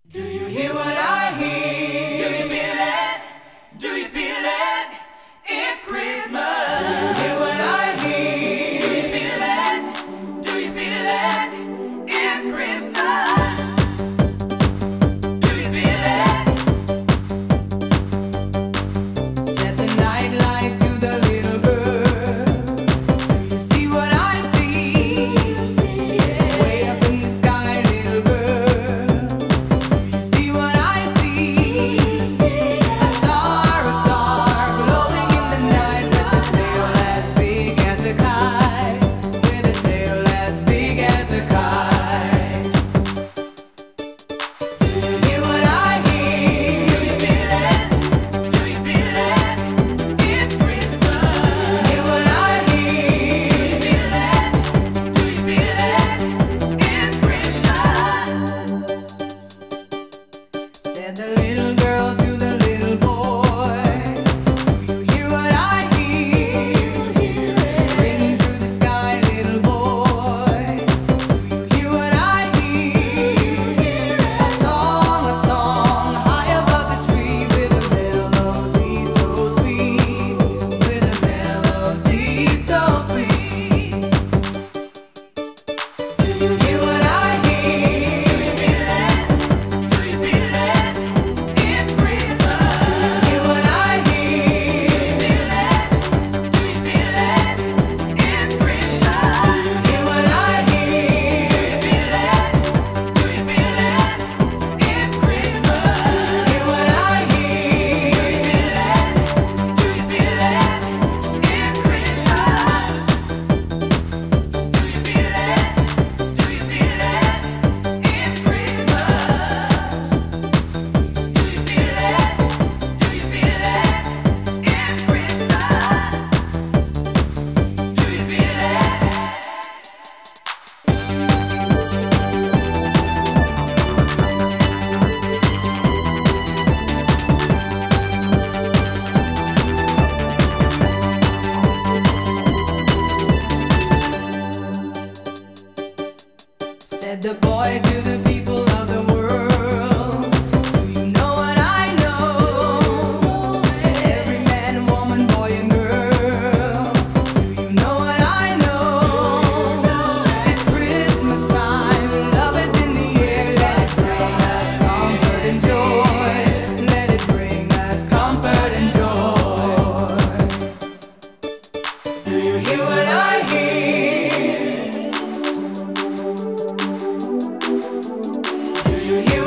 Do you hear what I hear? Do you feel it? Do you feel it? It's Christmas. Do you hear what I hear? Do you feel it? Do you feel it? It's Christmas. Do you feel it? Set the night light to the little girl. Do you see what I see? Way up in the sky, little girl. Do you see what I see? A star glowing in the night with a tail as big as a kite. With a tail as big as a kite. Do you hear what I hear? Do you feel it? Do you feel it? It's Christmas. Do you hear what I hear? Do you feel it? Do you feel it? It's Christmas. Said the little girl to the little boy. Do you hear what I hear? Ringing through the sky, little boy. Do you hear what I hear? A song high above the tree with a melody so sweet. With a melody so sweet. Do you hear what I hear? Do you feel it? Do you feel it? It's Christmas. Do you hear what I hear? Do you feel it? Do you feel it? It's Christmas. Do you hear what I hear? Do you feel it? Do you feel it? It's Christmas. Do you hear what I hear? Do you feel it? Do you feel it? It's Christmas. Do you feel it? Do you feel it? It's Christmas. Do you feel it? Do you feel it? It's Christmas. Do you feel it? Said the boy to the people of the world. Do you know what I know? Every man, woman, boy, and girl. Do you know what I know? It's Christmas time, love is in the air. Let it bring us comfort and joy. Let it bring us comfort and joy. Do you hear what I hear? Do you hear